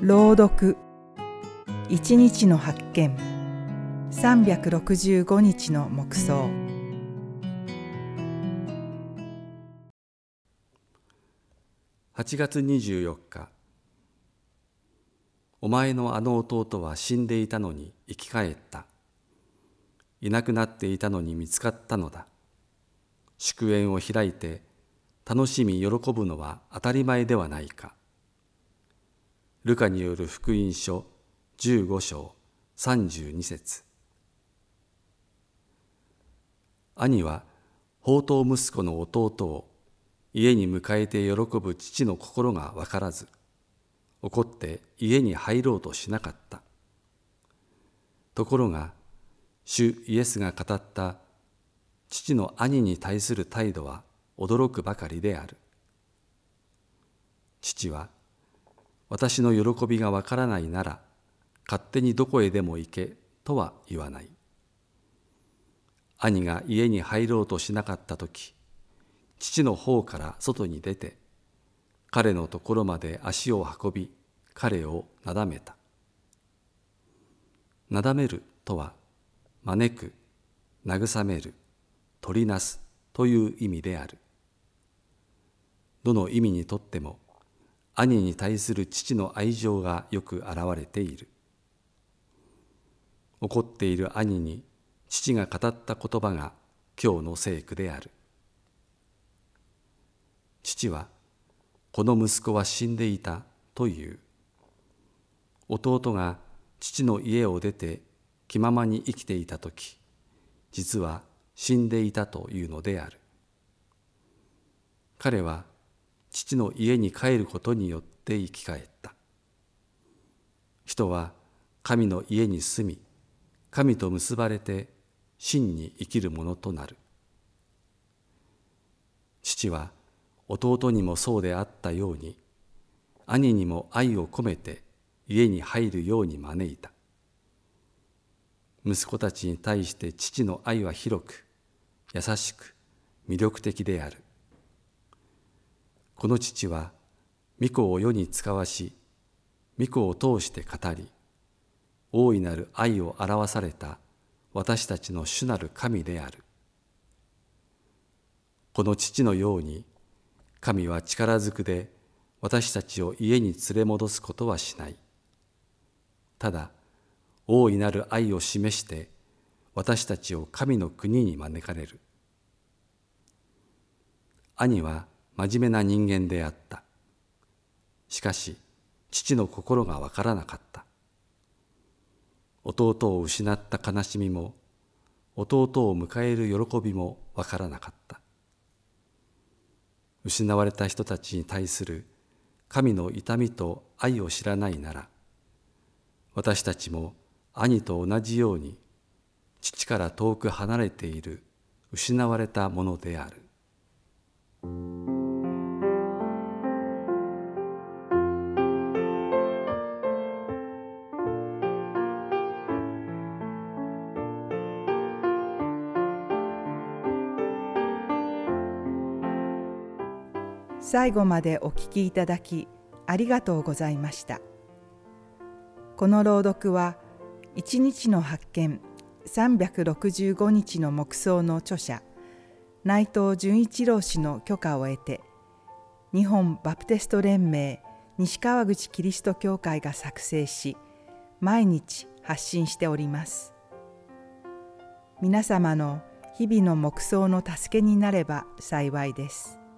朗読一日の発見365日の黙想。 8月24日。お前のあの弟は死んでいたのに生き返った。いなくなっていたのに見つかったのだ。祝宴を開いて楽しみ喜ぶのは当たり前ではないか。ルカによる福音書15章32節。兄は放蕩息子の弟を家に迎えて喜ぶ父の心が分からず、怒って家に入ろうとしなかった。ところが、主イエスが語った父の兄に対する態度は驚くばかりである。父は、私の喜びがわからないなら、勝手にどこへでも行けとは言わない。兄が家に入ろうとしなかったとき、父の方から外に出て、彼のところまで足を運び、彼をなだめた。なだめるとは、招く、慰める、取りなすという意味である。どの意味にとっても、兄に対する父の愛情がよく現れている。怒っている兄に父が語った言葉が今日の聖句である。父は、この息子は死んでいたという。弟が父の家を出て気ままに生きていたとき、実は死んでいたというのである。彼は父の家に帰ることによって生き返った。人は神の家に住み、神と結ばれて真に生きるものとなる。父は弟にもそうであったように、兄にも愛を込めて家に入るように招いた。息子たちに対して父の愛は広く、優しく、魅力的である。この父は、御子を世に使わし、御子を通して語り、大いなる愛を表された私たちの主なる神である。この父のように、神は力ずくで私たちを家に連れ戻すことはしない。ただ、大いなる愛を示して私たちを神の国に招かれる。兄は真面目な人間であった。しかし、父の心がわからなかった。弟を失った悲しみも、弟を迎える喜びもわからなかった。失われた人たちに対する神の痛みと愛を知らないなら、私たちも兄と同じように父から遠く離れている失われたものである。 最後までお聞きいただきありがとうございました。この朗読は一日の発見365日の黙想の著者内藤純一郎氏の許可を得て、日本バプテスト連盟西川口キリスト教会が作成し、毎日発信しております。皆様の日々の黙想の助けになれば幸いです。